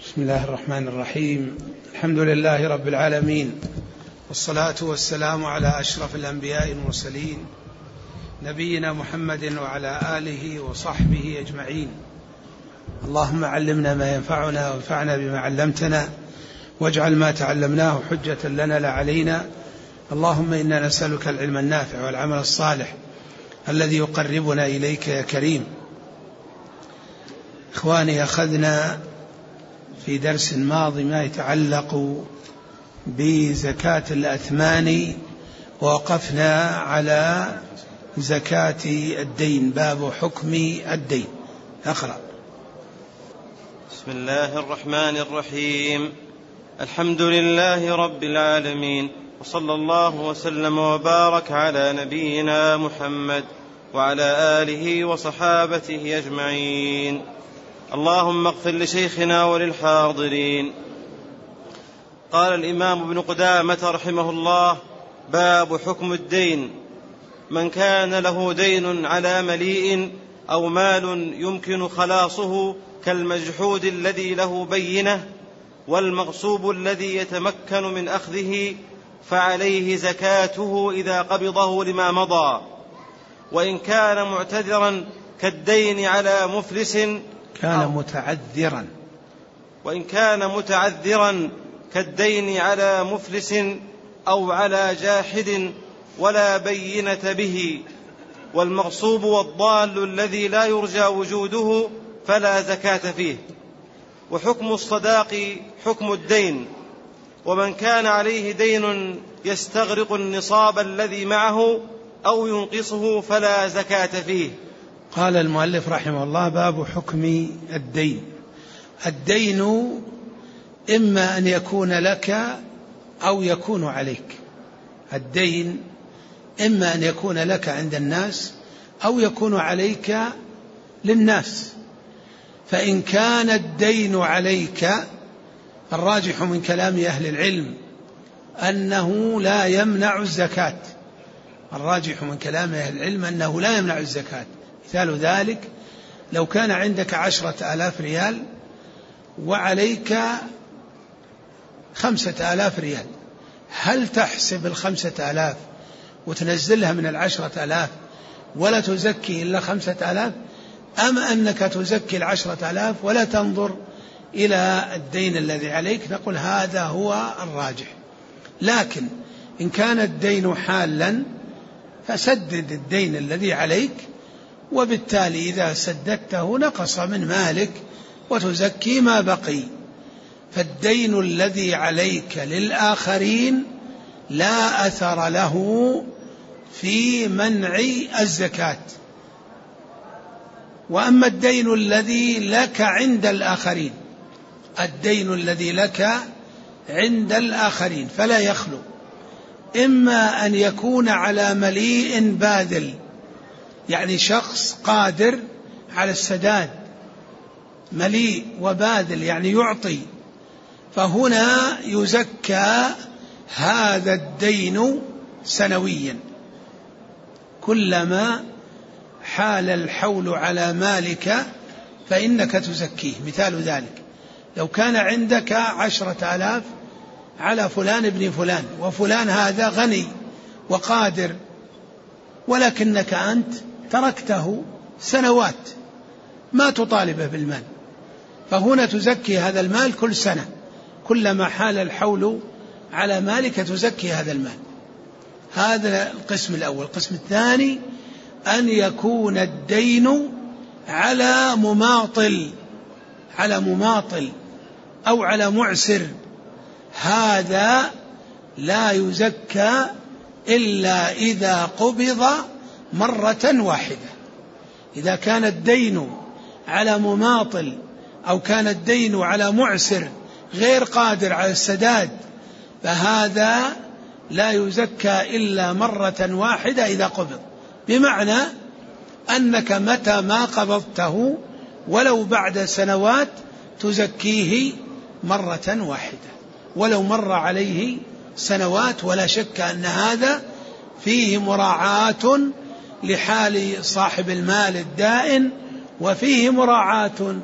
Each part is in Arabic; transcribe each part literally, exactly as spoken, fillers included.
بسم الله الرحمن الرحيم. الحمد لله رب العالمين، والصلاة والسلام على أشرف الأنبياء المرسلين نبينا محمد وعلى آله وصحبه أجمعين. اللهم علمنا ما ينفعنا وانفعنا بما علمتنا، واجعل ما تعلمناه حجة لنا لا علينا. اللهم إنا نسألك العلم النافع والعمل الصالح الذي يقربنا إليك يا كريم. إخواني، أخذنا في درس ماضي ما يتعلق بزكاة الأثمان، ووقفنا على زكاة الدين، باب حكم الدين. أقرأ. بسم الله الرحمن الرحيم. الحمد لله رب العالمين، وصلى الله وسلم وبارك على نبينا محمد وعلى آله وصحابته أجمعين. اللهم اغفر لشيخنا وللحاضرين. قال الإمام ابن قدامة رحمه الله: باب حكم الدين. من كان له دين على مليء أو مال يمكن خلاصه كالمجحود الذي له بينة والمغصوب الذي يتمكن من أخذه، فعليه زكاته إذا قبضه لما مضى. وإن كان معتذرا كالدين على مفلس كان متعذرا وإن كان متعذرا كالدين على مفلس أو على جاحد ولا بينة به، والمغصوب والضال الذي لا يرجى وجوده فلا زكاة فيه. وحكم الصداق حكم الدين. ومن كان عليه دين يستغرق النصاب الذي معه أو ينقصه فلا زكاة فيه. قال المؤلف رحمه الله: باب حكم الدين. الدين إما أن يكون لك أو يكون عليك. الدين إما أن يكون لك عند الناس أو يكون عليك للناس. فإن كان الدين عليك، الراجح من كلام أهل العلم أنه لا يمنع الزكاة. الراجح من كلام أهل العلم أنه لا يمنع الزكاة. مثال ذلك: لو كان عندك عشرة آلاف ريال وعليك خمسة آلاف ريال، هل تحسب الخمسة آلاف وتنزلها من العشرة آلاف ولا تزكي إلا خمسة آلاف، أم أنك تزكي العشرة آلاف ولا تنظر إلى الدين الذي عليك؟ نقول هذا هو الراجح. لكن إن كان الدين حالا فسدد الدين الذي عليك، وبالتالي إذا سددته نقص من مالك وتزكي ما بقي. فالدين الذي عليك للآخرين لا أثر له في منع الزكاة. وأما الدين الذي لك عند الآخرين، الدين الذي لك عند الآخرين فلا يخلو إما أن يكون على مليء باذل، يعني شخص قادر على السداد، مليء وباذل يعني يعطي، فهنا يزكى هذا الدين سنويا كلما حال الحول على مالك فإنك تزكيه. مثال ذلك: لو كان عندك عشرة آلاف على فلان ابن فلان، وفلان هذا غني وقادر، ولكنك أنت تركته سنوات ما تطالبه بالمال، فهنا تزكي هذا المال كل سنة، كلما حال الحول على مالك تزكي هذا المال. هذا القسم الأول. القسم الثاني: أن يكون الدين على مماطل على مماطل أو على معسر، هذا لا يزكى إلا إذا قبض مرة واحدة. إذا كان الدين على مماطل أو كان الدين على معسر غير قادر على السداد، فهذا لا يزكى إلا مرة واحدة إذا قبض، بمعنى أنك متى ما قبضته ولو بعد سنوات تزكيه مرة واحدة، ولو مر عليه سنوات. ولا شك أن هذا فيه مراعاة لحال صاحب المال الدائن، وفيه مراعاة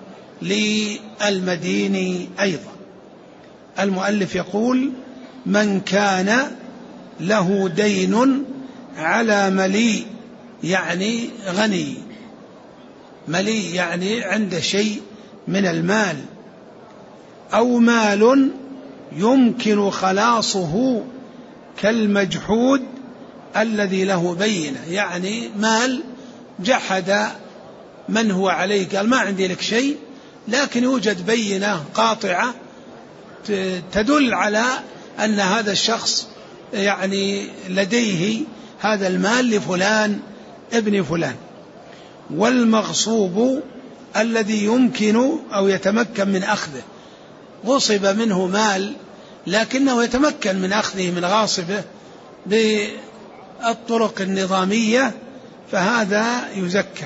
للمدين أيضا. المؤلف يقول: من كان له دين على مليء، يعني غني، مليء يعني عنده شيء من المال، أو مال يمكن خلاصه كالمجحود الذي له بينة، يعني مال جحد من هو عليه، قال ما عندي لك شيء، لكن يوجد بينة قاطعة تدل على أن هذا الشخص يعني لديه هذا المال لفلان ابن فلان. والمغصوب الذي يمكن أو يتمكن من أخذه، غصب منه مال لكنه يتمكن من أخذه من غاصبه بالطرق النظامية، فهذا يزكى،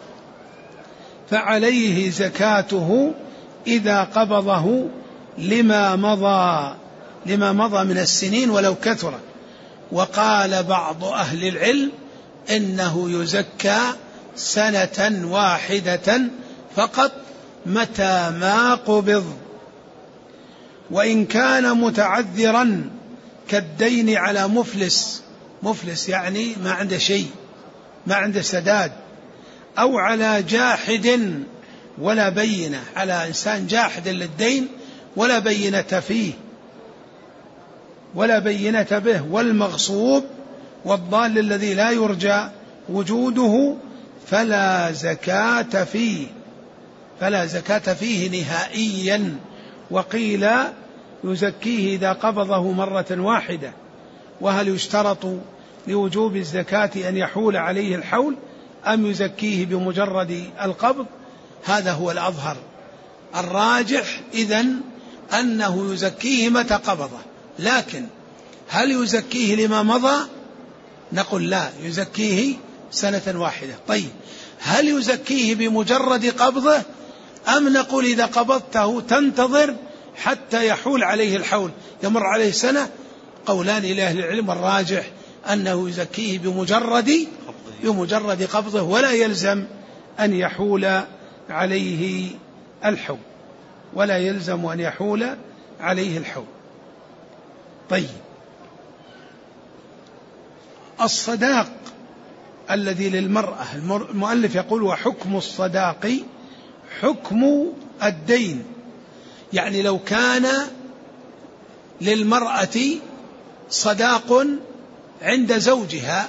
فعليه زكاته إذا قبضه لما مضى لما مضى من السنين ولو كثر. وقال بعض أهل العلم إنه يزكى سنة واحدة فقط متى ما قبض. وإن كان متعذرا كالدين على مفلس، مفلس يعني ما عنده شيء، ما عنده سداد، أو على جاحد ولا بينة، على إنسان جاحد للدين ولا بينة فيه ولا بينة به. والمغصوب والضال الذي لا يرجى وجوده فلا زكاة فيه فلا زكاة فيه نهائيا. وقيل يزكيه إذا قبضه مرة واحدة. وهل يشترط لوجوب الزكاة أن يحول عليه الحول أم يزكيه بمجرد القبض؟ هذا هو الأظهر. الراجح إذن أنه يزكيه متى قبضه، لكن هل يزكيه لما مضى؟ نقول لا، يزكيه سنة واحدة. طيب هل يزكيه بمجرد قبضه أم نقول إذا قبضته تنتظر حتى يحول عليه الحول، يمر عليه سنة؟ قولان لأهل العلم، الراجح أنه يزكيه بمجرد بمجرد قبضه ولا يلزم أن يحول عليه الحول ولا يلزم أن يحول عليه الحول. طيب الصداق الذي للمرأة، المؤلف يقول: وحكم الصداق حكم الدين، يعني لو كان للمرأة صداق عند زوجها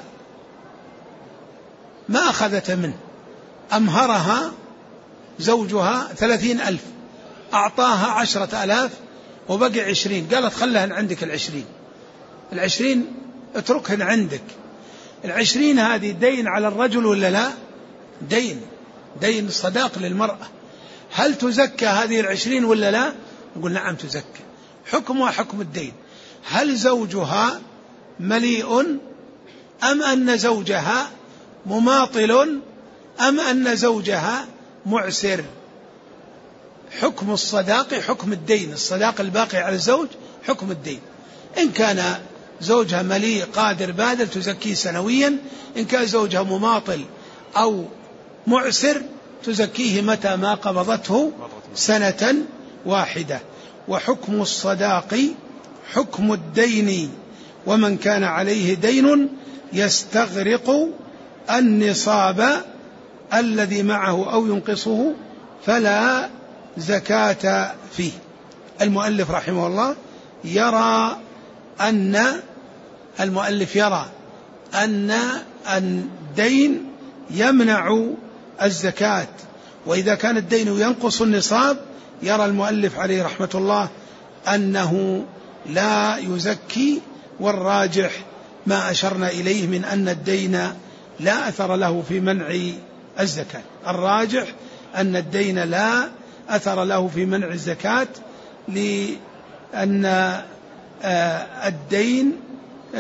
ما أخذت منه، أمهرها زوجها ثلاثين ألف، أعطاها عشرة ألاف وبقي عشرين، قالت خلهن عندك العشرين، العشرين اتركهن عندك. العشرين هذه دين على الرجل ولا لا؟ دين دين الصداق للمرأة. هل تزكى هذه العشرين ولا لا؟ نقول نعم تزكى، حكمها حكم الدين. هل زوجها مليء أم أن زوجها مماطل أم أن زوجها معسر؟ حكم الصداق حكم الدين، الصداق الباقي على الزوج حكم الدين. إن كان زوجها مليء قادر بادر تزكيه سنويا، إن كان زوجها مماطل أو معسر تزكيه متى ما قبضته سنة واحدة. وحكم الصداق حكم الدين، ومن كان عليه دين يستغرق النصاب الذي معه أو ينقصه فلا زكاة فيه. المؤلف رحمه الله يرى أن المؤلف يرى أن الدين يمنع الزكاة، وإذا كان الدين ينقص النصاب يرى المؤلف عليه رحمة الله أنه لا يزكي. والراجح ما أشرنا إليه من أن الدين لا أثر له في منع الزكاة، الراجح أن الدين لا أثر له في منع الزكاة، لأن الدين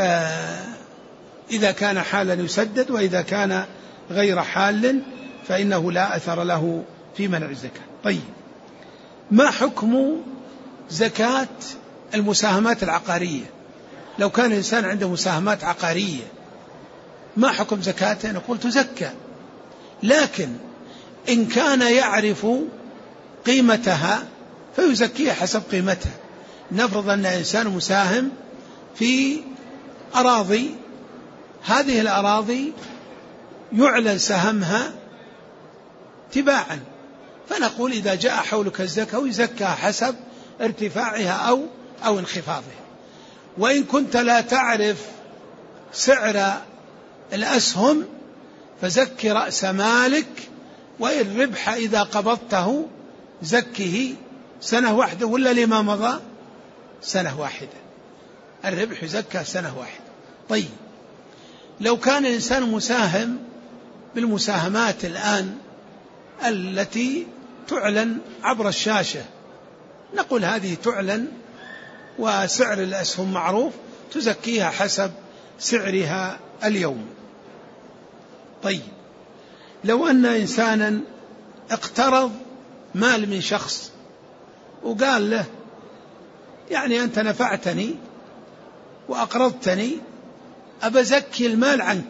إذا كان حالا يسدد، وإذا كان غير حال فإنه لا أثر له في منع الزكاة. طيب ما حكم زكاة المساهمات العقارية؟ لو كان الإنسان عنده مساهمات عقارية ما حكم زكاته؟ نقول تزكى، لكن إن كان يعرف قيمتها فيزكيها حسب قيمتها. نفرض أن إنسان مساهم في أراضي، هذه الأراضي يعلن سهمها تباعا، فنقول إذا جاء حولك الزكاة يزكى حسب ارتفاعها أو أو انخفاضها. وإن كنت لا تعرف سعر الأسهم فزك رأس مالك، وإن ربح إذا قبضته زكه سنة واحدة ولا لما مضى سنة واحدة، الربح يزكى سنة واحدة. طيب لو كان الإنسان مساهم بالمساهمات الآن التي تعلن عبر الشاشة، نقول هذه تعلن وسعر الأسهم معروف، تزكيها حسب سعرها اليوم. طيب لو أن إنسانا اقترض مال من شخص وقال له يعني أنت نفعتني وأقرضتني، أبزكي المال عنك،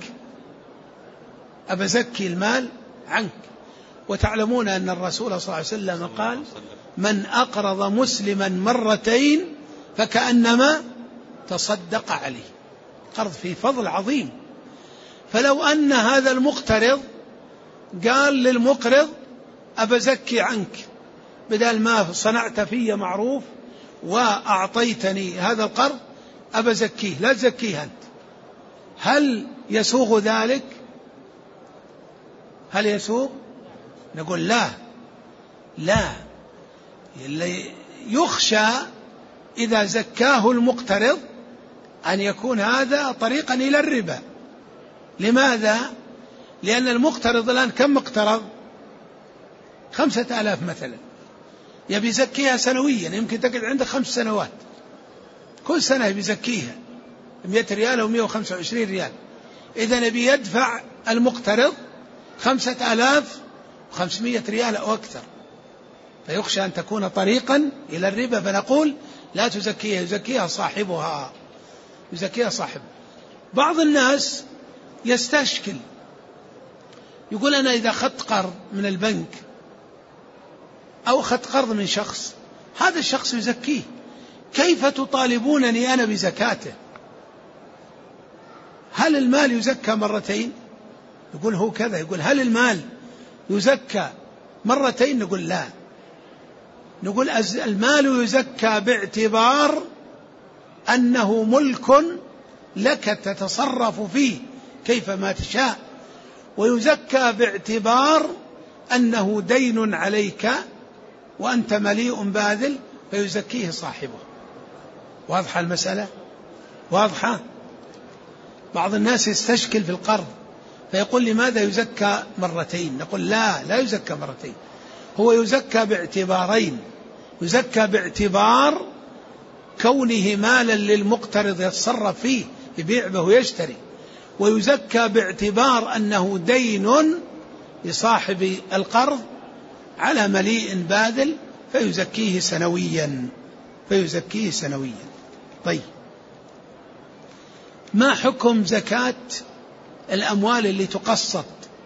أبزكي المال عنك. وتعلمون أن الرسول صلى الله عليه وسلم قال من أقرض مسلما مرتين فكأنما تصدق عليه، قرض في فضل عظيم. فلو أن هذا المقترض قال للمقرض أبزكي عنك بدل ما صنعت في معروف وأعطيتني هذا القرض أبزكيه، لا تزكيه أنت، هل يسوغ ذلك؟ هل يسوغ؟ نقول لا لا، يخشى إذا زكاه المقترض أن يكون هذا طريقا إلى الربا. لماذا؟ لأن المقترض الآن كم اقترض؟ خمسة آلاف مثلا، يبي يزكيها سنويا، يمكن تقعد عنده خمس سنوات، كل سنة يبي يزكيها مئة ريال أو مئة وخمسة وعشرين ريال، إذا يبي يدفع المقترض خمسة آلاف وخمسمائة ريال أو أكثر، فيخشى أن تكون طريقا إلى الربا، فنقول لا تزكيها، يزكيها صاحبها، يزكيها صاحبها. بعض الناس يستشكل يقول أنا إذا أخذت قرض من البنك أو أخذت قرض من شخص، هذا الشخص يزكيه، كيف تطالبونني أنا بزكاته؟ هل المال يزكى مرتين؟ يقول هو كذا. يقول هل المال يزكى مرتين؟ نقول لا، نقول المال يزكى باعتبار أنه ملك لك تتصرف فيه كيفما تشاء، ويزكى باعتبار أنه دين عليك وأنت مليء باذل فيزكيه صاحبه. واضحة المسألة؟ واضحة؟ بعض الناس يستشكل في القرض فيقول لماذا يزكى مرتين؟ نقول لا، لا يزكى مرتين، هو يزكى باعتبارين، يزكى باعتبار كونه مالا للمقترض يتصرف فيه، يبيع به ويشتري، ويزكى باعتبار أنه دين لصاحب القرض على مليء باذل فيزكيه سنويا، فيزكيه سنويا. طيب ما حكم زكاة الأموال اللي تقسط؟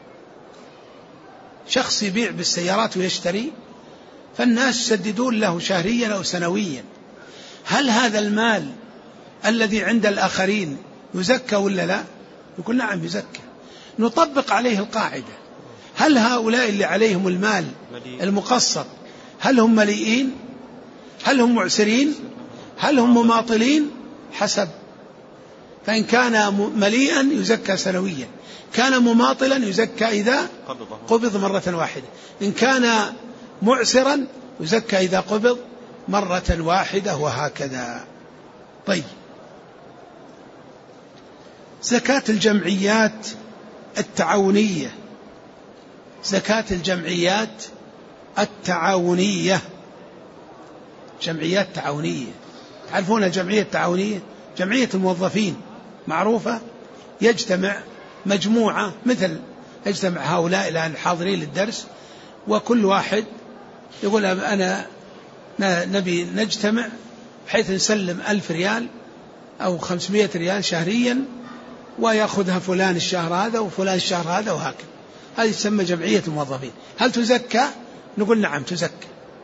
شخص يبيع بالسيارات ويشتري، فالناس يسددون له شهريا أو سنويا، هل هذا المال الذي عند الآخرين يزكى ولا لا؟ يقول نعم يزكى. نطبق عليه القاعدة، هل هؤلاء اللي عليهم المال المقسط هل هم مليئين؟ هل هم معسرين؟ هل هم مماطلين؟ حسب، فإن كان مليئا يزكى سنويا، كان مماطلا يزكى إذا قبض مرة واحدة، إن كان معسرا يزكى إذا قبض مرة واحدة، وهكذا. طيب زكاة الجمعيات التعاونية، زكاة الجمعيات التعاونية، جمعيات تعاونية، تعرفون الجمعية التعاونية؟ جمعية الموظفين معروفة، يجتمع مجموعة مثل يجتمع هؤلاء الآن الحاضرين للدرس، وكل واحد يقول أنا نبي نجتمع بحيث نسلم ألف ريال أو خمسمائة ريال شهريا، ويأخذها فلان الشهر هذا وفلان الشهر هذا، وهكذا. هذه تسمى جمعية الموظفين. هل تزكى؟ نقول نعم تزكى،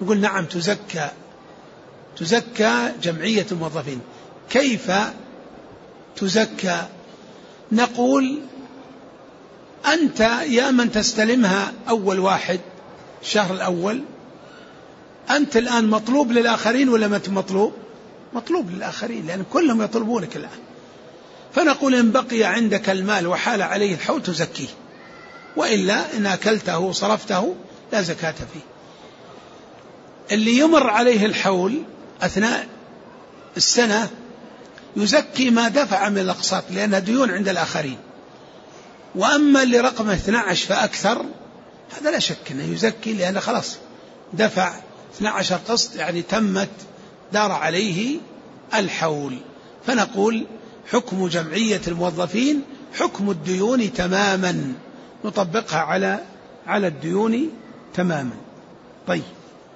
نقول نعم تزكى تزكى جمعية الموظفين. كيف تزكى؟ نقول أنت يا من تستلمها أول واحد الشهر الأول، أنت الآن مطلوب للآخرين ولا ما مطلوب؟ مطلوب للآخرين، لأن كلهم يطلبونك الآن. فنقول إن بقي عندك المال وحال عليه الحول تزكيه، وإلا إن أكلته وصرفته لا زكاة فيه. اللي يمر عليه الحول أثناء السنة يزكي ما دفع من الأقساط لأنها ديون عند الآخرين. وأما اللي رقمه اثني عشر فأكثر هذا لا شك أنه يزكي، لأنه خلاص دفع اثني عشر قسط، يعني تمت دار عليه الحول. فنقول حكم جمعية الموظفين حكم الديون تماما، نطبقها على على الديون تماما. طيب،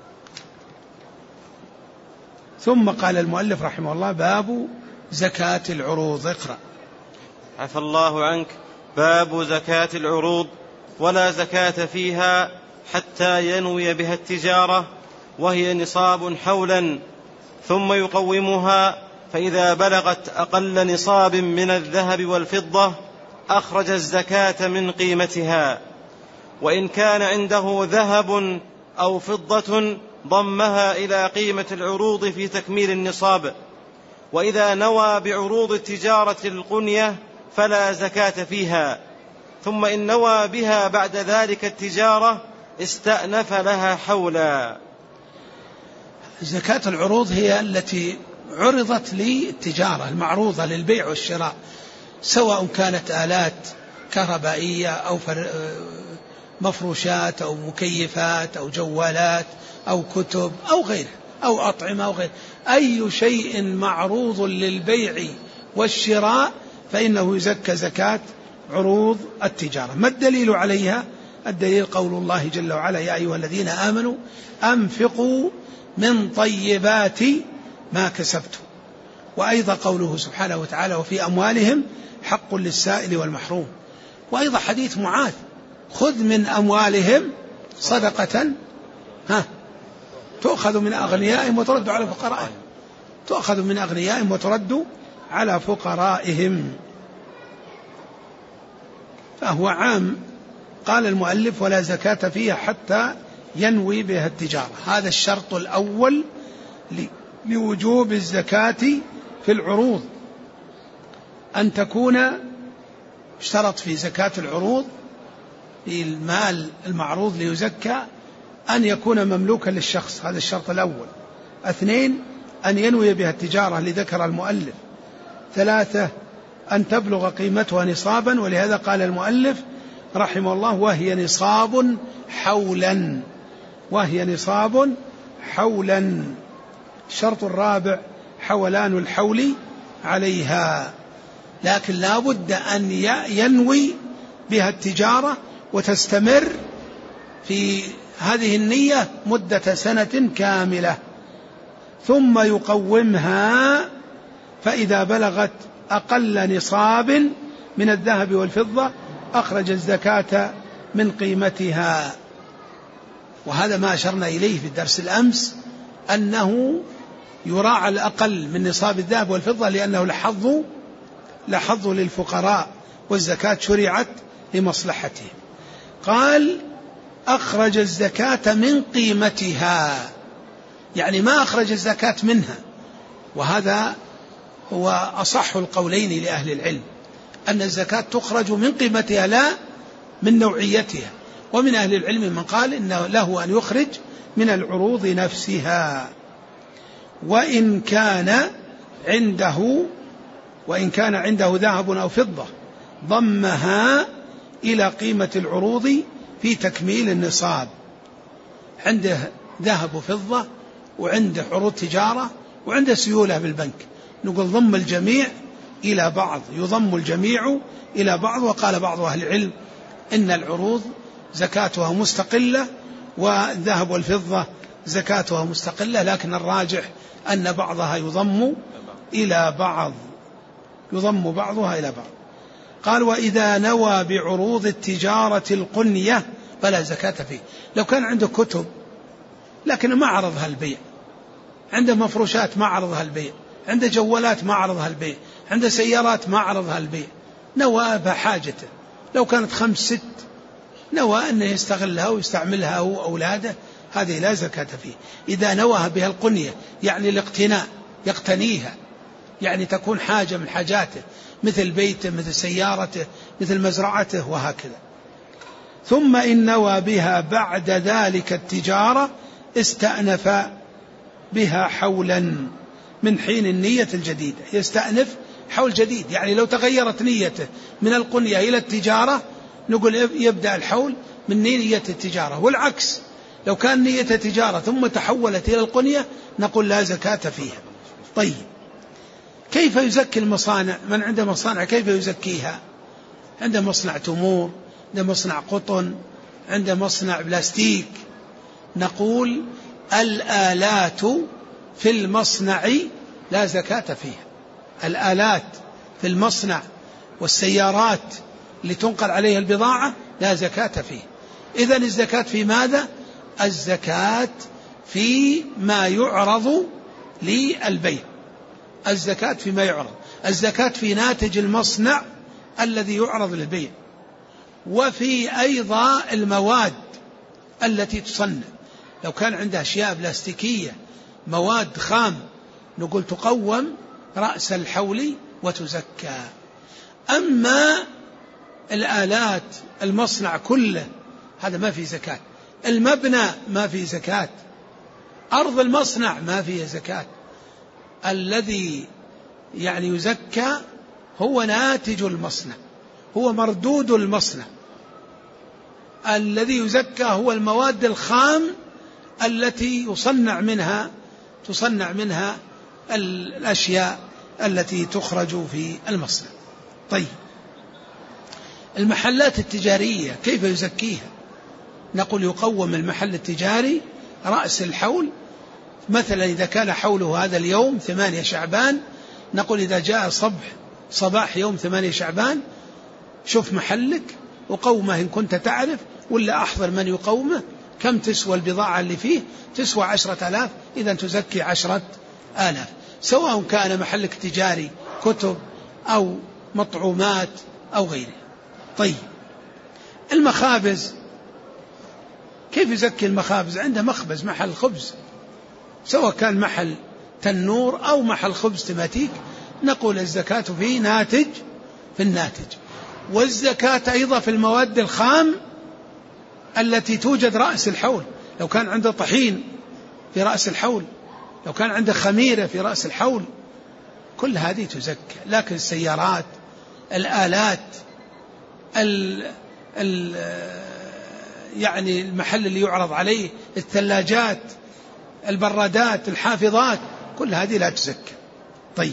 ثم قال المؤلف رحمه الله: باب زكاة العروض. اقرأ. عفى الله عنك. باب زكاة العروض: ولا زكاة فيها حتى ينوي بها التجارة، وهي نصاب حولا، ثم يقومها، فإذا بلغت أقل نصاب من الذهب والفضة أخرج الزكاة من قيمتها، وإن كان عنده ذهب أو فضة ضمها إلى قيمة العروض في تكميل النصاب. وإذا نوى بعروض التجارة القنية فلا زكاة فيها، ثم إن نوى بها بعد ذلك التجارة استأنف لها حولا. زكاة العروض هي التي عرضت للتجارة المعروضة للبيع والشراء، سواء كانت آلات كهربائية أو مفروشات أو مكيفات أو جوالات أو كتب أو غيره أو أطعمة أو غيره، أي شيء معروض للبيع والشراء فإنه يزكى زكاة عروض التجارة. ما الدليل عليها؟ الدليل قول الله جل وعلا: يا أيها الذين آمنوا أنفقوا من طيبات ما كسبتم. وأيضا قوله سبحانه وتعالى: وفي أموالهم حق للسائل والمحروم. وأيضا حديث معاذ: خذ من أموالهم صدقة ها تؤخذ من أغنيائهم وترد على فقرائهم تؤخذ من أغنيائهم وترد على فقرائهم. فهو عام. قال المؤلف: ولا زكاة فيها حتى ينوي بها التجارة. هذا الشرط الأول لوجوب الزكاة في العروض، أن تكون اشترط في زكاة العروض في المال المعروض ليزكى أن يكون مملوكا للشخص، هذا الشرط الأول. اثنين، أن ينوي بها التجارة لذكر المؤلف. ثلاثة، أن تبلغ قيمتها نصابا، ولهذا قال المؤلف رحمه الله: وهي نصاب حولا وهي نصاب حولا. الشرط الرابع حولان الحول عليها، لكن لا بد أن ينوي بها التجارة وتستمر في هذه النية مدة سنة كاملة، ثم يقومها، فإذا بلغت أقل نصاب من الذهب والفضة أخرج الزكاة من قيمتها. وهذا ما أشرنا إليه في الدرس الأمس، أنه يراعى الأقل من نصاب الذهب والفضة، لأنه لحظ لحظ للفقراء، والزكاة شرعت لمصلحتهم. قال: أخرج الزكاة من قيمتها، يعني ما أخرج الزكاة منها. وهذا هو أصح القولين لأهل العلم، أن الزكاة تخرج من قيمتها لا من نوعيتها. ومن أهل العلم من قال إنه له أن يخرج من العروض نفسها، وإن كان عنده وإن كان عنده ذهب أو فضة ضمها إلى قيمة العروض في تكميل النصاب. عنده ذهب وفضة وعنده عروض تجارة وعنده سيولة بالبنك، نقول ضم الجميع إلى بعض، يضم الجميع إلى بعض. وقال بعض أهل العلم إن العروض زكاتها مستقلة والذهب والفضة زكاتها مستقلة، لكن الراجح أن بعضها يضم إلى بعض يضم بعضها إلى بعض. قال: وإذا نوى بعروض التجارة القنية فلا زكاة فيه. لو كان عنده كتب لكن ما عرضها البيع، عنده مفروشات ما عرضها البيع، عنده جوالات ما عرضها البيع، عنده سيارات ما عرضها البيع، نوى بحاجته. لو كانت خمس ست نوى أنه يستغلها ويستعملها هو أولاده، هذه لا زكاة فيه. إذا نوى بها القنية يعني الاقتناء، يقتنيها، يعني تكون حاجة من حاجاته، مثل بيته، مثل سيارته، مثل مزرعته، وهكذا. ثم إن نوى بها بعد ذلك التجارة استأنف بها حولا من حين النية الجديدة. يستأنف حول جديد، يعني لو تغيرت نيته من القنية إلى التجارة نقول يبدأ الحول من نية التجارة، والعكس لو كان نية تجارة ثم تحولت إلى القنية نقول لا زكاة فيها. طيب، كيف يزكي المصانع؟ من عنده مصانع كيف يزكيها؟ عنده مصنع تمور، عنده مصنع قطن، عنده مصنع بلاستيك، نقول الآلات في المصنع لا زكاة فيها. الآلات في المصنع والسيارات اللي تنقل عليها البضاعة لا زكاة فيه. إذن الزكاة في ماذا؟ الزكاة في ما يعرض للبيع، الزكاة فيما يعرض، الزكاة في ناتج المصنع الذي يعرض للبيع، وفي أيضا المواد التي تصنع. لو كان عندها أشياء بلاستيكية مواد خام نقول تقوم رأس الحول وتزكى. أما الآلات المصنع كله هذا ما في زكاة، المبنى ما في زكاة، أرض المصنع ما فيها زكاة. الذي يعني يزكى هو ناتج المصنع، هو مردود المصنع. الذي يزكى هو المواد الخام التي يصنع منها تصنع منها الأشياء التي تخرج في المصنع. طيب، المحلات التجارية كيف يزكيها؟ نقول يقوم المحل التجاري رأس الحول. مثلا إذا كان حوله هذا اليوم ثمانية شعبان، نقول إذا جاء صبح صباح يوم ثمانية شعبان شوف محلك وقومه إن كنت تعرف، ولا أحضر من يقومه، كم تسوى البضاعة اللي فيه؟ تسوى عشرة آلاف، إذا تزكي عشرة آلاف، سواء كان محلك تجاري كتب أو مطعومات أو غيره. طيب، المخابز كيف يزكي المخابز؟ عنده مخبز محل خبز، سواء كان محل تنور أو محل خبز تماتيك، نقول الزكاة فيه ناتج في الناتج. والزكاة أيضا في المواد الخام التي توجد رأس الحول. لو كان عنده طحين في رأس الحول، لو كان عنده خميرة في رأس الحول، كل هذه تزكى. لكن السيارات، الآلات، ال ال يعني المحل اللي يعرض عليه، الثلاجات، البرادات، الحافظات، كل هذه لا تزكى. طيب،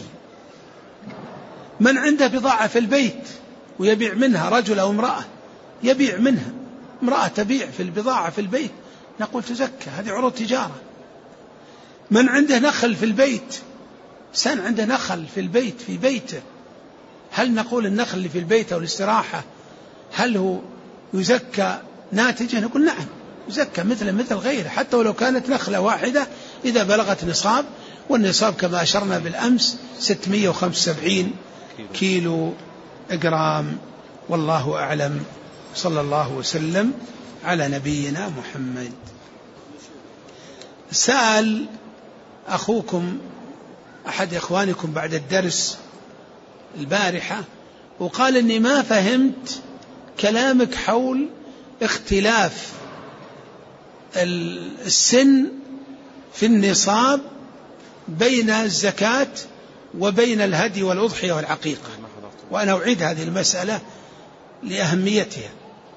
من عنده بضاعة في البيت ويبيع منها، رجل أو امرأة يبيع منها، امرأة تبيع في البضاعة في البيت، نقول تزكى، هذه عروض تجارة. من عنده نخل في البيت، إنسان عنده نخل في البيت في بيته، هل نقول النخل اللي في البيت أو الاستراحة هل هو يزكى ناتجه؟ نقول نعم يزكى مثل مثل غيره، حتى ولو كانت نخلة واحدة إذا بلغت نصاب، والنصاب كما أشرنا بالأمس ستمائة وخمسة وسبعين كيلو جرام. والله أعلم، صلى الله وسلم على نبينا محمد. سأل أخوكم أحد إخوانكم بعد الدرس البارحة وقال إني ما فهمت كلامك حول اختلاف السن في النصاب بين الزكاة وبين الهدي والأضحية والعقيقة، وأنا أعيد هذه المسألة لأهميتها.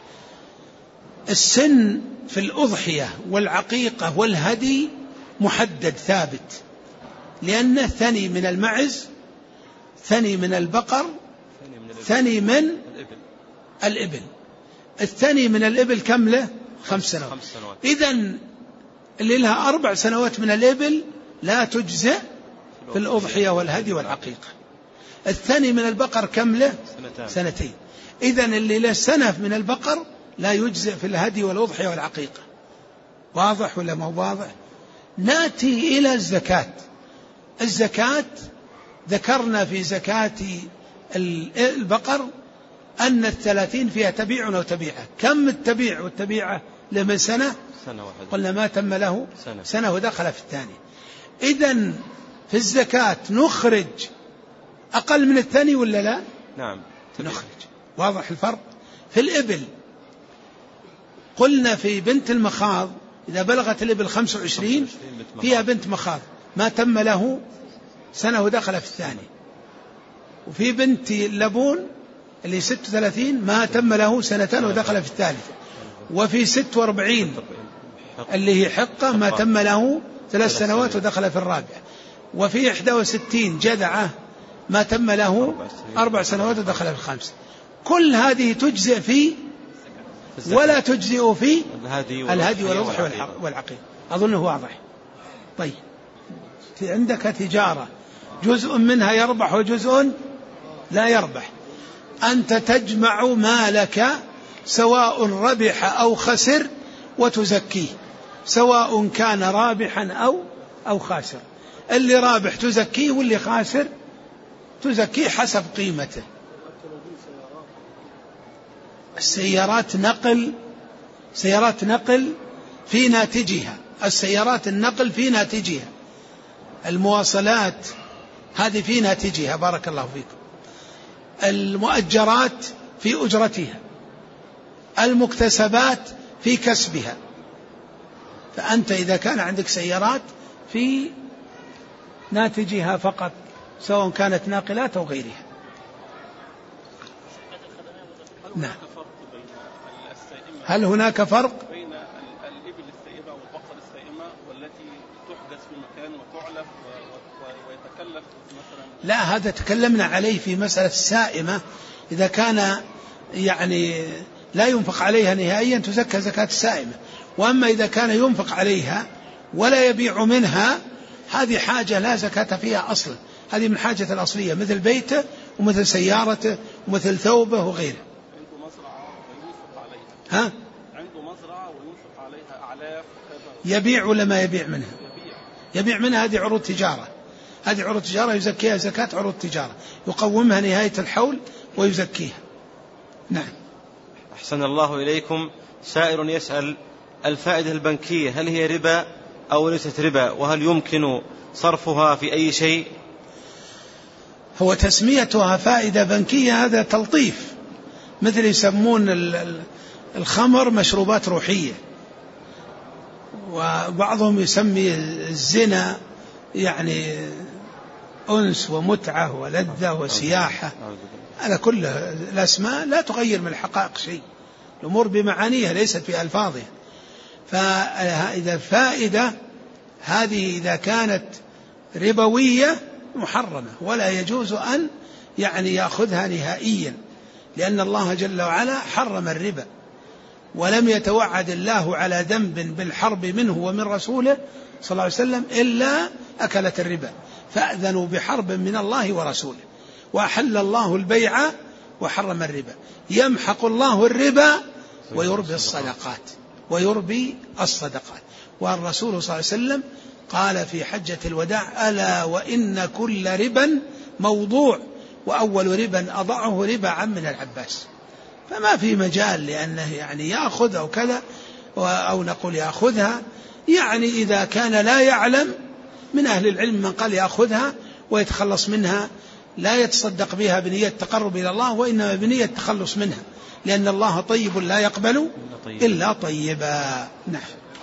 السن في الأضحية والعقيقة والهدي محدد ثابت، لأنه ثني من المعز، ثني من البقر، ثني من الإبل. الثني من الإبل كم له؟ خمس سنوات. إذن اللي لها أربع سنوات من الإبل لا تجزئ في الأضحية والهدي والعقيقة. الثاني من البقر كم له؟ سنتين. إذن اللي له سنة من البقر لا يجزئ في الهدي والأضحية والعقيقة. واضح ولا ما واضح؟ نأتي إلى الزكاة. الزكاة ذكرنا في زكاة البقر أن الثلاثين فيها تبيع أو تبيعة. كم التبيع والتبيعة لمن سنة؟ سنة واحدة. قلنا ما تم له سنة, سنة ودخل في الثاني. إذن في الزكاة نخرج أقل من الثاني ولا لا؟ نعم تبيع. نخرج. واضح الفرق؟ في الإبل قلنا في بنت المخاض إذا بلغت الإبل خمسة وعشرين فيها بنت مخاض ما تم له سنة ودخل في الثاني. وفي بنت اللبون اللي ست وثلاثين ما تم له سنتين ودخل في الثالثة. وفي ست واربعين اللي هي حقة ما تم له ثلاث سنوات ودخل في الرابعة. وفي إحدى وستين جذعة ما تم له أربع سنوات ودخل في الخامسة. كل هذه تجزئ في ولا تجزئ في الهدي والأضحى والعقيق. أظنه واضح. طيب عندك تجارة جزء منها يربح وجزء لا يربح، أنت تجمع مالك سواء ربح أو خسر وتزكيه، سواء كان رابحا أو أو خاسر. اللي رابح تزكيه واللي خاسر تزكيه حسب قيمته. السيارات نقل سيارات نقل في ناتجها، السيارات النقل في ناتجها، المواصلات هذه في ناتجها بارك الله فيكم، المؤجرات في أجرتها، المكتسبات في كسبها. فأنت إذا كان عندك سيارات في ناتجها فقط سواء كانت ناقلات أو غيرها. نعم. هل هناك فرق بين الإبل السائمة والبقر السائمة والتي تحدث في مكان وتعلف ويتكلف مثلا؟ لا، هذا تكلمنا عليه في مسألة السائمة. إذا كان يعني لا ينفق عليها نهائيا تزكى زكاة السائمة. وأما إذا كان ينفق عليها ولا يبيع منها هذه حاجة لا زكاة فيها أصلا، هذه من حاجة الأصلية مثل بيته ومثل سيارته ومثل ثوبه وغيره. عنده مزرعة وينفق عليها. ها؟ عنده مزرعة وينفق عليها أعلاف كذا. يبيع ولا ما يبيع منها؟ يبيع. يبيع منها. هذه عروض تجارة، هذه عروض تجارة يزكيها زكاة عروض تجارة، يقومها نهاية الحول ويزكيها. نعم. أحسن الله إليكم. سائر يسأل: الفائدة البنكية هل هي ربا أو ليست ربا؟ وهل يمكن صرفها في أي شيء؟ هو تسميتها فائدة بنكية هذا تلطيف، مثل يسمون الخمر مشروبات روحية، وبعضهم يسمي الزنا يعني أنس ومتعة ولذة وسياحة. هذا كله الأسماء لا تغير من الحقائق شيء، الأمور بمعانيها ليست بألفاظها. فإذا فائدة هذه إذا كانت ربوية محرمة ولا يجوز أن يعني يأخذها نهائيا، لأن الله جل وعلا حرم الربا، ولم يتوعد الله على ذنب بالحرب منه ومن رسوله صلى الله عليه وسلم إلا أكلت الربا، فأذنوا بحرب من الله ورسوله. وأحل الله البيع وحرم الربا، يمحق الله الربا ويربي الصدقات ويربي الصدقات. والرسول صلى الله عليه وسلم قال في حجة الوداع: ألا وإن كل ربا موضوع وأول ربا أضعه ربا عم العباس. فما في مجال لأنه يعني يأخذ أو كذا، أو نقول يأخذها يعني إذا كان لا يعلم. من أهل العلم من قال يأخذها ويتخلص منها، لا يتصدق بها بنية التقرب إلى الله وإنما بنية التخلص منها، لأن الله طيب لا يقبل إلا طيبا. نعم.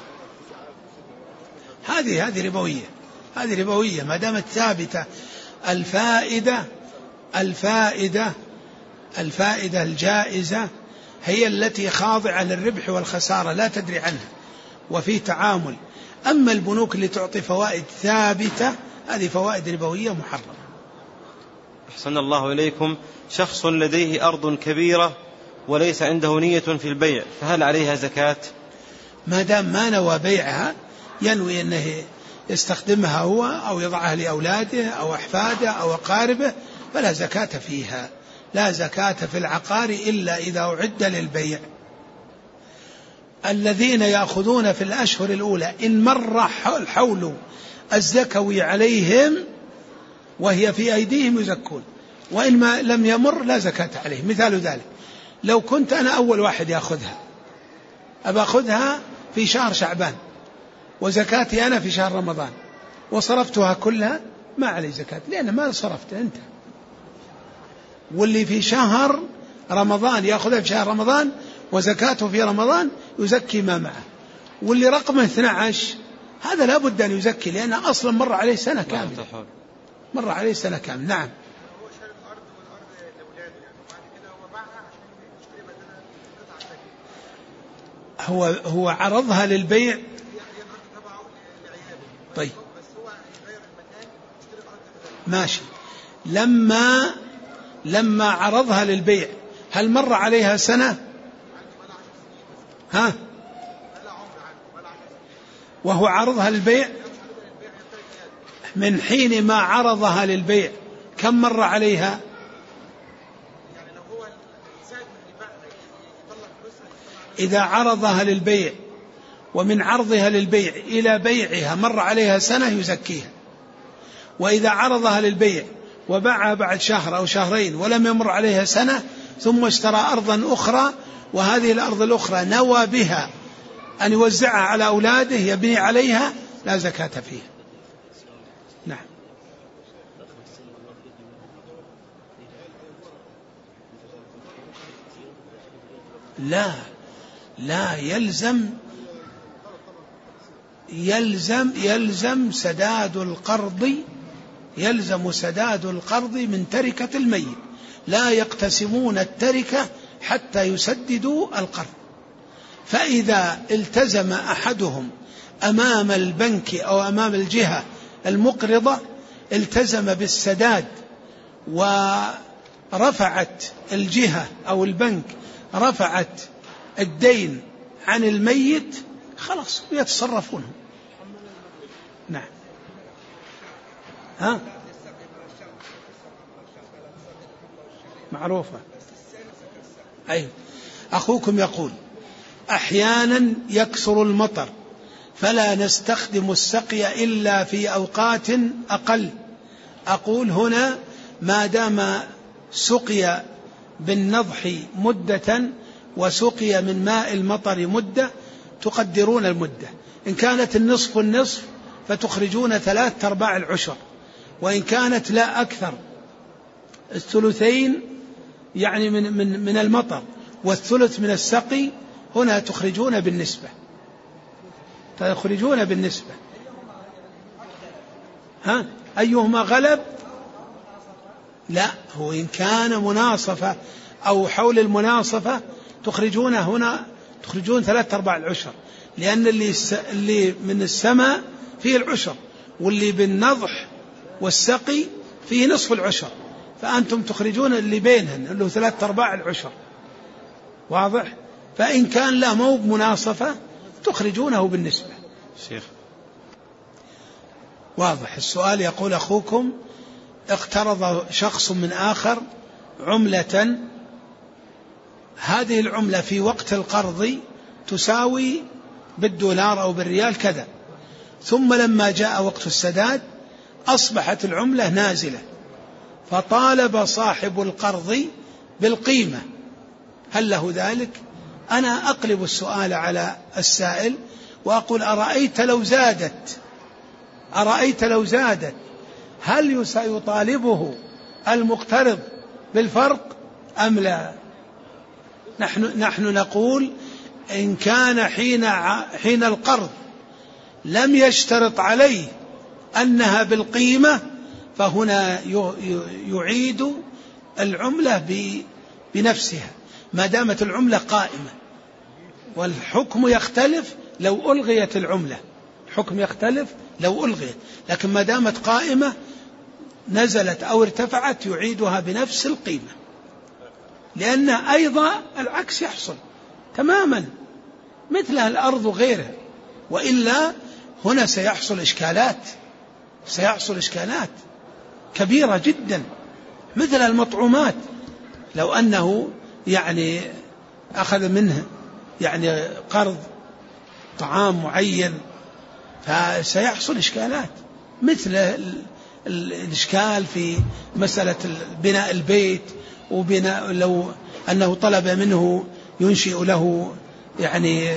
هذه هذه ربوية، هذه ربوية ما دامت ثابتة. الفائدة الفائدة الفائدة الجائزة هي التي خاضعة للربح والخسارة لا تدري عنها وفي تعامل. أما البنوك اللي تعطي فوائد ثابتة هذه فوائد ربوية محرمة. أحسن الله إليكم. شخص لديه أرض كبيرة وليس عنده نية في البيع، فهل عليها زكاة؟ ما دام ما نوى بيعها، ينوي أنه يستخدمها هو أو يضعها لأولاده أو أحفاده أو أقاربه، فلا زكاة فيها. لا زكاة في العقار إلا إذا أعد للبيع. الذين يأخذون في الأشهر الأولى إن مر الحول الزكوي عليهم وهي في أيديهم يزكون، وإن ما لم يمر لا زكاة عليه. مثال ذلك لو كنت أنا أول واحد يأخذها، أبا أخذها في شهر شعبان وزكاتي أنا في شهر رمضان وصرفتها كلها، ما علي زكاة لأن ما صرفت أنت. واللي في شهر رمضان يأخذها في شهر رمضان وزكاته في رمضان يزكي ما معه. واللي رقمه اثني عشر هذا لا بد أن يزكي لأنه أصلا مر عليه سنة كاملة، مر عليه سنة كاملة. نعم. هو هو عرضها للبيع. طيب ماشي. لما لما عرضها للبيع هل مر عليها سنة؟ ها؟ وهو عرضها للبيع من حين ما عرضها للبيع كم مر عليها؟ إذا عرضها للبيع ومن عرضها للبيع إلى بيعها مر عليها سنة يزكيها. وإذا عرضها للبيع وباعها بعد شهر أو شهرين ولم يمر عليها سنة ثم اشترى أرضا أخرى وهذه الأرض الأخرى نوى بها أن يوزعها على أولاده يبني عليها لا زكاة فيها. نعم. لا لا يلزم يلزم يلزم سداد القرض يلزم سداد القرض من تركة الميت. لا يقتسمون التركة حتى يسددوا القرض. فإذا التزم أحدهم أمام البنك أو أمام الجهة المقرضة التزم بالسداد ورفعت الجهة أو البنك رفعت الدين عن الميت خلاص يتصرفون. نعم. ها معروفة. أيوة. أخوكم يقول أحيانا يكثر المطر فلا نستخدم السقي إلا في أوقات أقل. أقول هنا ما دام سقي بالنضح مدة وسقي من ماء المطر مدة تقدرون المدة. إن كانت النصف النصف فتخرجون ثلاثة أرباع العشر، وإن كانت لا أكثر الثلثين يعني من, من, من المطر والثلث من السقي هنا تخرجون بالنسبة تخرجون بالنسبة. ها أيهما غلب؟ لا هو إن كان مناصفة أو حول المناصفة تخرجون هنا تخرجون ثلاثة أرباع العشر، لأن اللي اللي من السماء فيه العشر واللي بالنضح والسقي فيه نصف العشر، فأنتم تخرجون اللي بينهن اللي هو ثلاثة أرباع العشر. واضح؟ فإن كان لا مو بمناصفة تخرجونه بالنسبة. شيخ واضح السؤال. يقول أخوكم اقترض شخص من آخر عملة، هذه العملة في وقت القرض تساوي بالدولار أو بالريال كذا، ثم لما جاء وقت السداد أصبحت العملة نازلة فطالب صاحب القرض بالقيمة، هل له ذلك؟ أنا أقلب السؤال على السائل وأقول أرأيت لو زادت أرأيت لو زادت هل سيطالبه المقترض بالفرق أم لا؟ نحن, نحن نقول إن كان حين, حين القرض لم يشترط عليه أنها بالقيمة فهنا يعيد العملة بنفسها ما دامت العملة قائمة. والحكم يختلف لو ألغيت العملة، الحكم يختلف لو ألغيت، لكن ما دامت قائمة نزلت أو ارتفعت يعيدها بنفس القيمة، لأن أيضا العكس يحصل تماما مثل الأرض وغيرها، وإلا هنا سيحصل إشكالات سيحصل إشكالات كبيرة جدا مثل المطعومات. لو أنه يعني أخذ منه يعني قرض طعام معين، فسيحصل إشكالات، مثل الإشكال في مسألة بناء البيت، وبناء لو أنه طلب منه ينشئ له يعني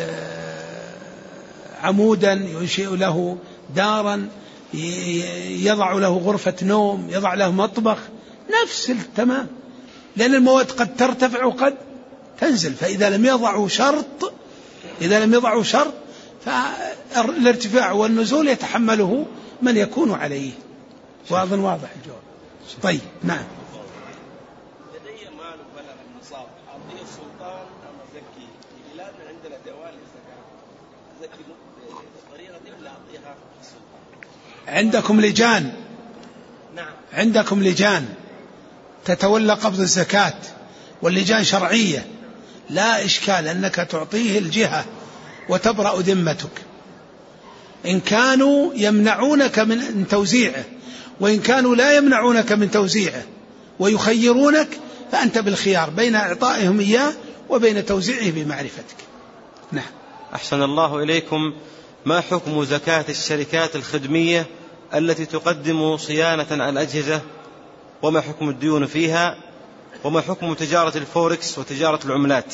عمودا، ينشئ له دارا، يضع له غرفة نوم، يضع له مطبخ، نفس التمام، لأن المواد قد ترتفع وقد تنزل. فإذا لم يضعوا شرط إذا لم يضعوا شرط فالارتفاع والنزول يتحمله من يكون عليه. وأظن واضح الجواب. طيب نعم. لدي مال بلغ النصاب أعطيه السلطان أم أزكي؟ بلادنا عندنا دوال الزكاة، أزكي بالطريقة دي ولا أعطيها السلطان؟ عندكم لجان نعم عندكم لجان تتولى قبض الزكاة، واللجان شرعية، لا إشكال أنك تعطيه الجهة وتبرأ ذمتك. إن كانوا يمنعونك من توزيعه، وإن كانوا لا يمنعونك من توزيعه ويخيرونك، فأنت بالخيار بين إعطائهم إياه وبين توزيعه بمعرفتك. نعم. أحسن الله إليكم. ما حكم زكاة الشركات الخدمية التي تقدم صيانة على الأجهزة، وما حكم الديون فيها، وما حكم تجارة الفوركس وتجارة العملات؟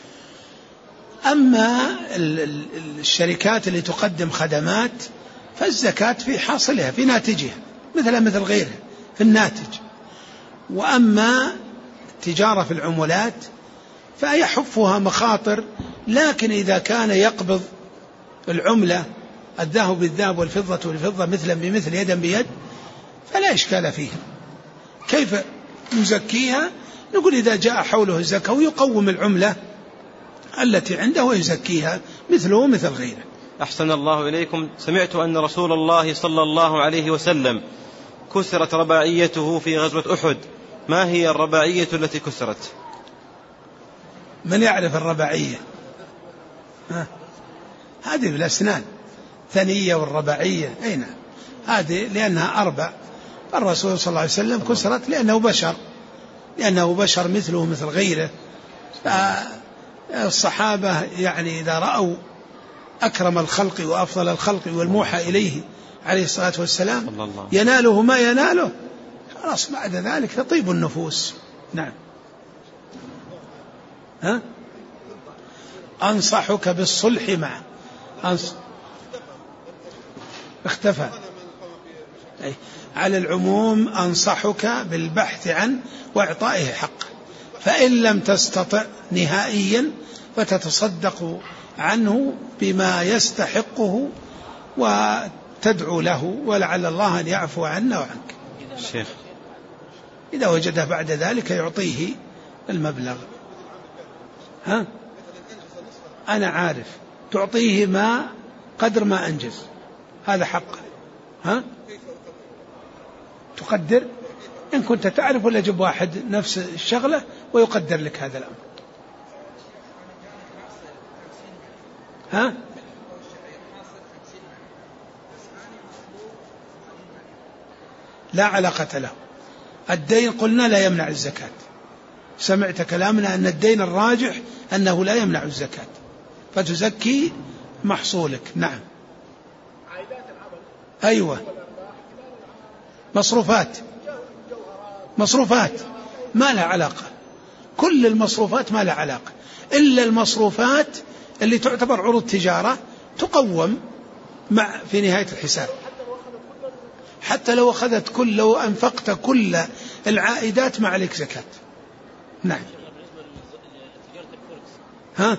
أما الشركات اللي تقدم خدمات فالزكاة في حاصلها، في ناتجها، مثل مثل غيرها في الناتج. وأما التجارة في العملات فيحفها مخاطر، لكن إذا كان يقبض العملة الذهب بالذهب والفضة بالفضة مثلا بمثل يدا بيد فلا إشكال فيها. كيف نزكيها؟ نقول إذا جاء حوله الزكاة ويقوم العملة التي عنده ويزكيها مثله مثل غيره. أحسن الله إليكم. سمعت أن رسول الله صلى الله عليه وسلم كسرت رباعيته في غزوة أحد، ما هي الرباعية التي كسرت؟ من يعرف الرباعية؟ ها؟ هذه بالأسنان، ثنية والرباعية، أين هذه؟ لأنها أربع. الرسول صلى الله عليه وسلم كسرت لأنه بشر لأنه بشر مثله مثل غيره. فالصحابة يعني إذا رأوا أكرم الخلق وأفضل الخلق والموحى إليه عليه الصلاة والسلام يناله ما يناله، خلاص بعد ذلك تطيب النفوس. نعم. ها؟ أنصحك بالصلح معه. أنص... اختفى. أي. على العموم أنصحك بالبحث عنه وإعطائه حقه، فإن لم تستطع نهائيا فتتصدق عنه بما يستحقه وتدعو له، ولعل الله أن يعفو عنا وعنك. شيخ إذا وجده بعد ذلك يعطيه المبلغ. ها؟ أنا عارف، تعطيه ما قدر ما أنجز، هذا حقه. ها؟ تقدر إن كنت تعرف، ولا جب واحد نفس الشغلة ويقدر لك هذا الأمر. ها؟ لا علاقة له. الدين قلنا لا يمنع الزكاة، سمعت كلامنا أن الدين الراجح أنه لا يمنع الزكاة، فتزكي محصولك. نعم. أيوة. مصروفات مصروفات ما لها علاقة، كل المصروفات ما لها علاقة، إلا المصروفات اللي تعتبر عروض تجارة تقوم مع في نهاية الحساب. حتى لو أخذت كل لو أنفقت كل العائدات ما عليك زكاة. نعم. ها؟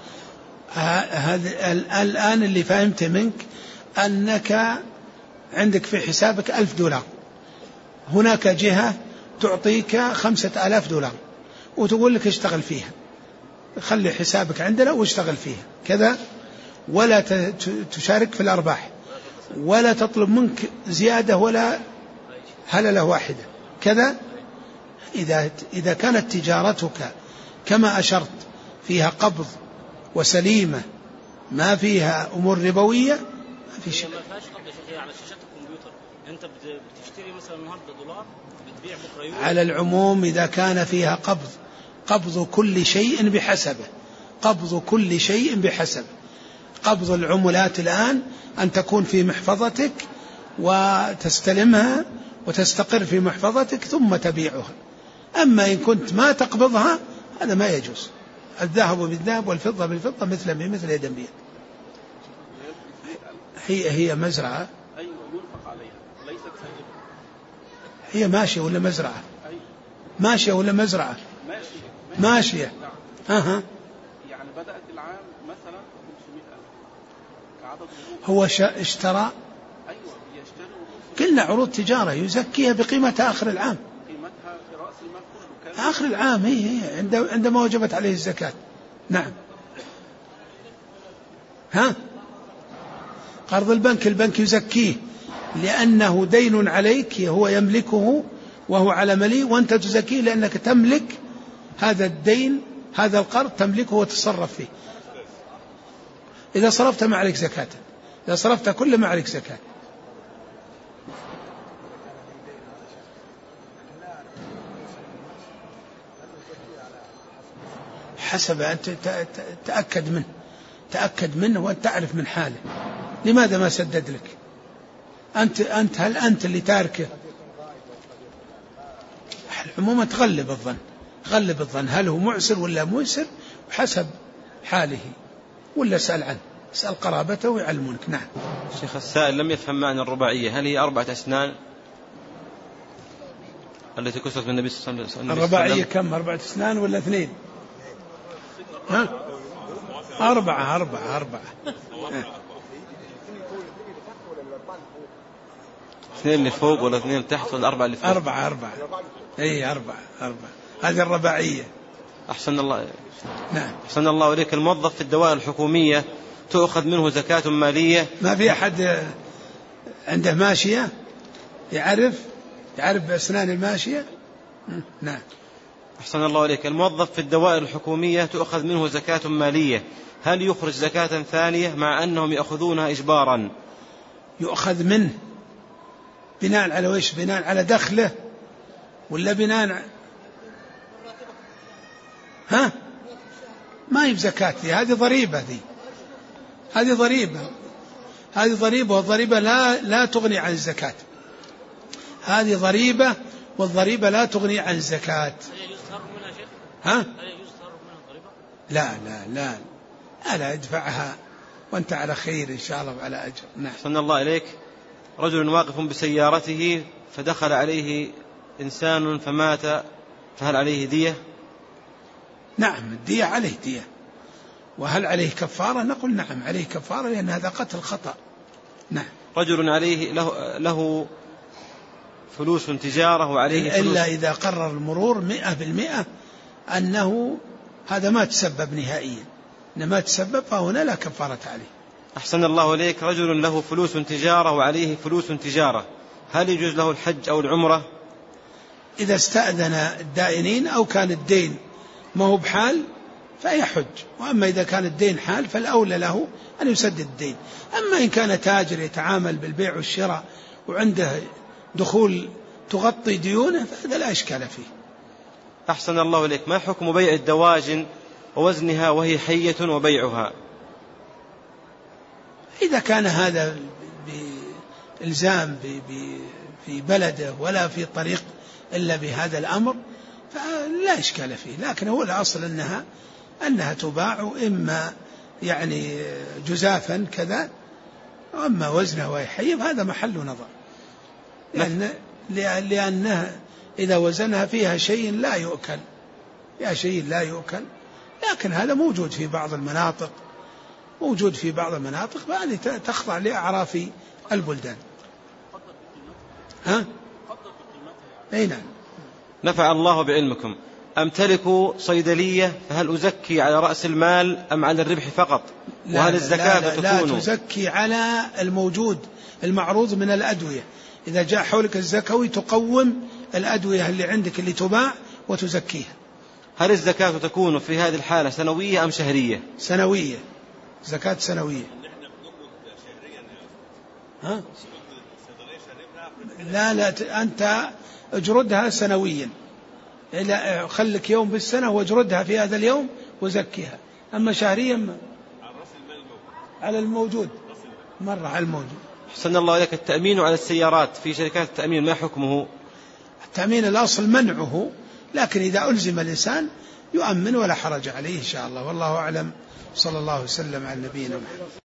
هذا الآن اللي فهمت منك أنك عندك في حسابك ألف دولار، هناك جهة تعطيك خمسة آلاف دولار وتقول لك اشتغل فيها، خلي حسابك عندنا واشتغل فيها كذا، ولا تشارك في الأرباح، ولا تطلب منك زيادة ولا هللة واحدة كذا. إذا إذا كانت تجارتك كما أشرت فيها قبض وسليمة ما فيها أمور ربوية ما في شيء. ما فيهاش قبض يا شيخ، على شاشة الكمبيوتر أنت بتشتري مثلا النهارده دولار بتبيع بكرة يورو. على العموم إذا كان فيها قبض، قبض كل شيء بحسبه، قبض كل شيء بحسبه. قبض العملات الآن أن تكون في محفظتك وتستلمها وتستقر في محفظتك ثم تبيعها. أما إن كنت ما تقبضها هذا ما يجوز. الذهب بالذهب والفضة بالفضة مثل بمثل يدا بيد. هي هي مزرعة. أيوة ينفق عليها ليست سائبة. هي ماشية ولا مزرعة؟ ماشية ولا مزرعة؟ ماشية. ماشية. نعم. أها. يعني بدأت العام مثلا خمسمائة ألف كعدد وجود. هو اشترى. أيوة يشتري. قلنا عروض تجارة يزكيها بقيمة آخر العام. قيمتها في رأس المال كله. آخر العام هي هي عندما وجبت عليه الزكاة. نعم. ها؟ قرض البنك البنك يزكيه لأنه دين عليك هو يملكه وهو على مليء، وأنت تزكيه لأنك تملك هذا الدين، هذا القرض تملكه وتصرف فيه. إذا صرفت ما عليك زكاة، إذا صرفت كل ما عليك زكاة. حسب أنت تأكد منه تأكد منه وأنت تعرف من حاله. لماذا ما سدد لك؟ أنت أنت هل أنت اللي تاركه؟ عموما تغلب الظن غلب الظن هل هو معسر ولا ميسر وحسب حاله، ولا اسأل عنه، اسأل قرابته ويعلمونك. نعم. شيخ السائل لم يفهم معنى الرباعية، هل هي أربعة أسنان التي كسرت من النبي صلى الله عليه وسلم؟ الرباعية كم؟ أربعة أسنان ولا اثنين؟ ها؟ أربعة أربعة أربعة اثنين اللي فوق ولا اثنين اللي تحت ولا أربعة اللي فوق؟ أربعة أربعة أي أربعة أربعة هذه الرباعية. أحسن الله. نعم. أحسن الله إليك. الموظف في الدوائر الحكومية تؤخذ منه زكاة مالية؟ ما في أحد عنده ماشية يعرف يعرف بأسنان الماشية؟ نعم. أحسن الله إليك. الموظف في الدوائر الحكومية تؤخذ منه زكاة مالية، هل يخرج زكاة ثانية مع أنهم يأخذونها إجبارا؟ يؤخذ منه بناء على ويش؟ بناء على دخله ولا بناء ها؟ ما هي بزكاة، هذه ضريبة، ذي هذه ضريبة هذه ضريبة والضريبة لا لا تغني عن الزكاة. هذه ضريبة والضريبة لا تغني عن الزكاة. ها؟ لا لا لا ألا ادفعها وأنت على خير إن شاء الله وعلى أجر. نعم. أحسن الله إليك. رجل واقف بسيارته فدخل عليه إنسان فمات، فهل عليه دية؟ نعم الدية عليه دية. وهل عليه كفارة؟ نقول نعم عليه كفارة لأن هذا قتل خطأ. نعم. رجل عليه له, له فلوس تجارة وعليه فلوس، إلا إذا قرر المرور مئة بالمئة أنه هذا ما تسبب نهائيا، إنما تسبب فهنا لا كفارة عليه. أحسن الله إليك. رجل له فلوس تجارة وعليه فلوس تجارة، هل يجوز له الحج أو العمرة؟ إذا استأذن الدائنين أو كان الدين ما هو بحال فيحج، وأما إذا كان الدين حال فالأولى له أن يسدد الدين. أما إن كان تاجر يتعامل بالبيع والشراء وعنده دخول تغطي ديونه فهذا لا إشكال فيه. أحسن الله إليك. ما حكم بيع الدواجن ووزنها وهي حية وبيعها؟ إذا كان هذا بإلزام في بلده ولا في طريق إلا بهذا الأمر فلا إشكال فيه، لكن هو الأصل أنها أنها تباع إما يعني جزافا كذا، وأما وزنها وهي حية فهذا محل نظر، لأن لأنها إذا وزنها فيها شيء لا يؤكل فيها شيء لا يؤكل لكن هذا موجود في بعض المناطق موجود في بعض المناطق فهذه تخضع لأعراف البلدان. ها؟ أي نعم. نفع الله بعلمكم. أمتلك صيدلية فهل أزكي على رأس المال أم على الربح فقط؟ وهل الزكاة لا لا تكون؟ لا تزكي على الموجود المعروض من الأدوية. إذا جاء حولك الزكوي تقوم الأدوية اللي عندك اللي تباع وتزكيها. هل الزكاة تكون في هذه الحالة سنوية أم شهرية؟ سنوية، زكاة سنوية. ها؟ لا لا أنت اجردها سنويا، خلك يوم بالسنة واجردها في هذا اليوم وزكيها. أما شهريا على الموجود، مر على الموجود. أحسن الله إليك. التأمين على السيارات في شركات التأمين ما حكمه؟ التأمين الأصل منعه، لكن إذا ألزم الإنسان يؤمن ولا حرج عليه إن شاء الله، والله أعلم. صلى الله وسلم على نبينا محمد.